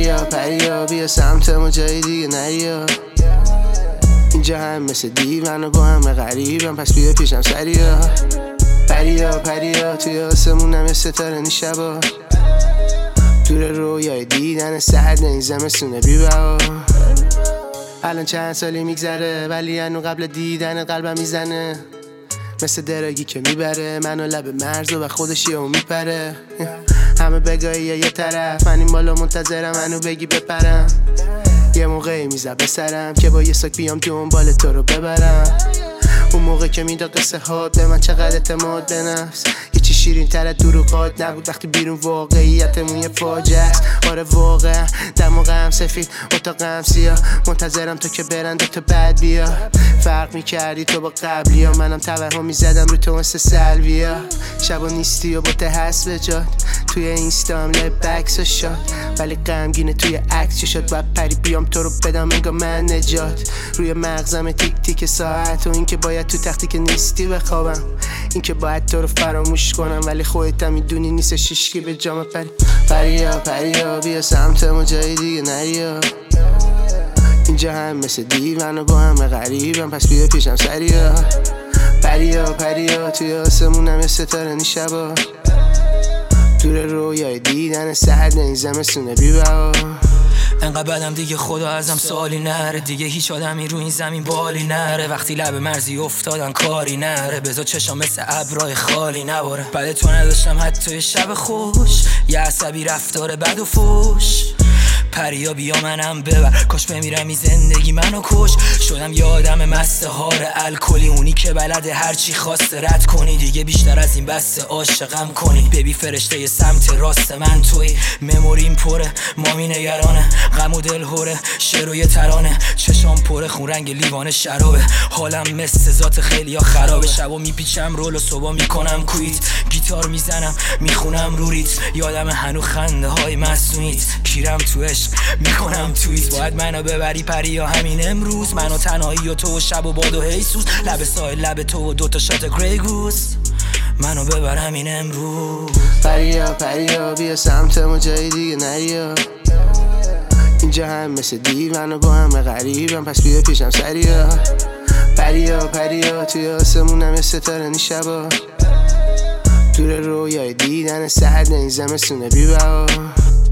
پریا بیا سمت ما جای دیگه نریا. اینجا هم مثل دیوان و با همه غریبم، پس بیا پیشم سریا. پریا توی آسمونم یه ستاره نیشبا، دور رویای دیدن سرد این زمستونه بی‌بها. الان چند سالی میگذره ولی هنو قبل دیدن قلبم میزنه، مثل دراگی که میبره منو لب مرز و خودش یهو میپره. همه بگایی یه طرف، من این بالا منتظرم منو بگی بپرم. یه موقعی میزد به سرم که با یه ساک بیام دنبال تو رو ببرم. اون موقع که میداد قصه هات به من چقدر اعتماد به نفس، یه چی شیرین تر از دروغات نبود وقتی بیرون واقعیتمون یه فاجعه است. آره واقعا دماغم سفید اتاقم سیاه، منتظرم تو که برن تو بعد بیا. فرق میکردی تو با قبلی ها، منم توهم میزدم رو تو مثل سلویا. شبا نیستی و با ته هست به جاد، توی اینستام لب بکس و شاد، ولی غمگینه توی عکس چه شد باید پری بیام تو رو بدم انگار من نجات. روی مغزم تیک تیک ساعت و این که باید تو تختی که نیستی بخوابم، این که باید تو رو فراموش کنم ولی خودت هم میدونی نیست شیشکی به جام پریا بیا سمت ما جای دیگه نریا. اینجا هم مثل دیوان و با همه غریبم، پس بیا پیشم سریا. پریا توی آسمونم یه ستاره نیشبا، دور رویای دیدن سرد این زمستونه بی‌بها. انقدر بدم دیگه خدا ازم سوالی نره، دیگه هیچ آدمی رو این زمین بالی نره. وقتی لب مرزی افتادن کاری نره، بذار چشام مثل ابرای خالی نباره. بعد تو نداشتم حتی شب خوش، یه عصبی رفتار بد و فوش. پریا بیا منم ببر، کاش بمیرم این زندگی منو کش. شدم یه آدم مستهار الکلی، اونی که بلده هرچی خواسته رد کنی. دیگه بیشتر از این بسته عاشقم کنی. ببی فرشته ی سمت راست من توی، مموریم پره مامی نگرانه، غم و دل هوره شعر و یه ترانه. چشام پره خون رنگ لیوان شرابه، حالم مثل ذات خیلی ها خرابه. شبا میپیچم رول و صبح میکنم کویت، گیتار میزنم میخونم روریت. یادم هنو خنده های مسونیت، کیرم تو عشق میکنم تویت. باید منو ببری پریا همین امروز، منو تنهایی و تو و شب و باد و هیسوس. لب سایل لب تو و دوتا شات گری گوز، منو ببر همین امروز. پریا بیا سمت ما جای دیگه نریا. اینجا هم مثل دیوان و با همه غریبم، پس بیا پیشم سریا. پریا توی آسمونم یه ستاره نیشبا، دور رویای دیدن سرد این زمستونه بی‌بها.